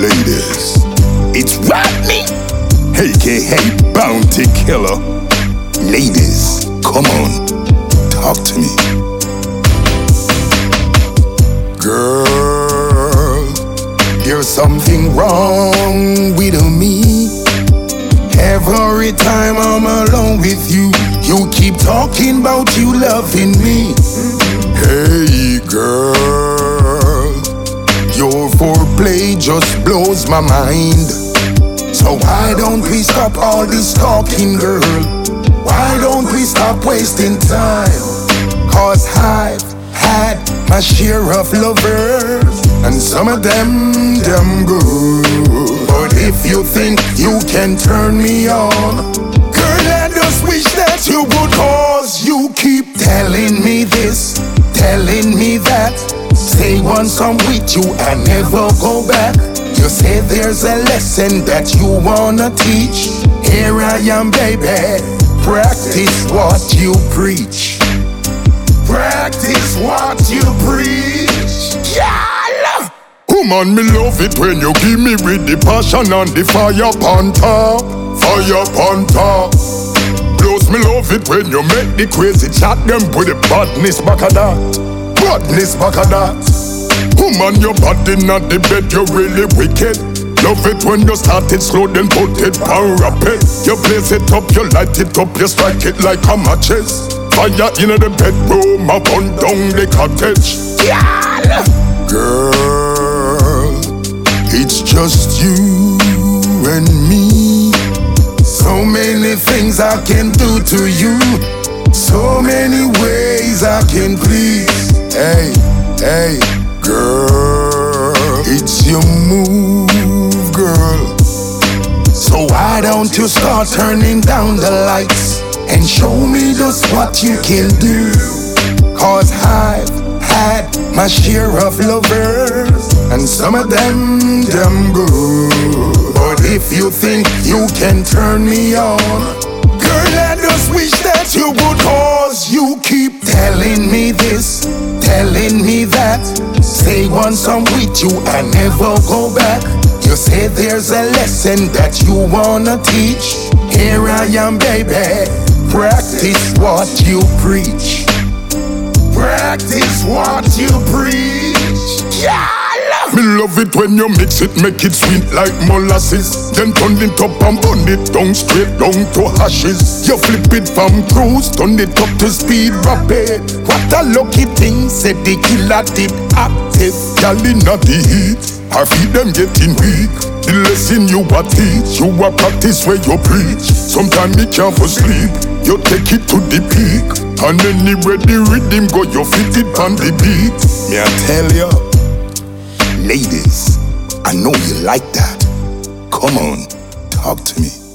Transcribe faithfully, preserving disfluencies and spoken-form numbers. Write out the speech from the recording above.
Ladies, it's Rodney, aka Bounty Killer. Ladies, come on, talk to me. Girl, there's something wrong with me. Every time I'm alone with you, you keep talking about you loving me. Hey girl, your foreplay just blows my mind. So why don't we stop all this talking, girl? Why don't we stop wasting time? Cause I've had my share of lovers, and some of them, them good. But if you think you can turn me on, girl, I just wish that you would. Cause you keep telling me this, telling me that. Stay once I'm with you, I never go back. You say there's a lesson that you wanna teach. Here I am, baby. Practice what you preach. Practice what you preach. Yeah. Woman, me love it when you give me with the passion and the fire on top. Fire on top. Plus me love it when you make the crazy chat them with the badness back of that. Badness back of that. Woman, your body not the bed, you're really wicked. Love it when you start it slow, then put it on rapid. You blaze it up, you light it up, you strike it like a matches. Fire in the bedroom, I burn down the cottage. Yeah. Girl, it's just you and me. So many things I can do to you, so many ways I can please. Hey, hey, girl, it's your move, girl. So why don't you start turning down the lights and show me just what you can do? Cause I've had my share of lovers, and some of them, them good. But if you think you can turn me on, girl, I just wish that you would. Cause you keep telling me this, telling me that. Say once I'm with you, I never go back. You say there's a lesson that you wanna teach. Here I am, baby. Practice what you preach. Practice what you preach. Yeah. Me love it when you mix it, make it sweet like molasses. Then turn it up and burn it down, straight down to ashes. You flip it from cruise, turn it up to speed rapid. What a lucky thing, said the killer did active. Y'all inna the heat, our feet them getting weak. The lesson you a teach, you a practice where you preach. Sometimes you can't for sleep, you take it to the peak. And anywhere the rhythm go, you fit it on the beat. Me I tell ya, ladies, I know you like that. Come on, talk to me.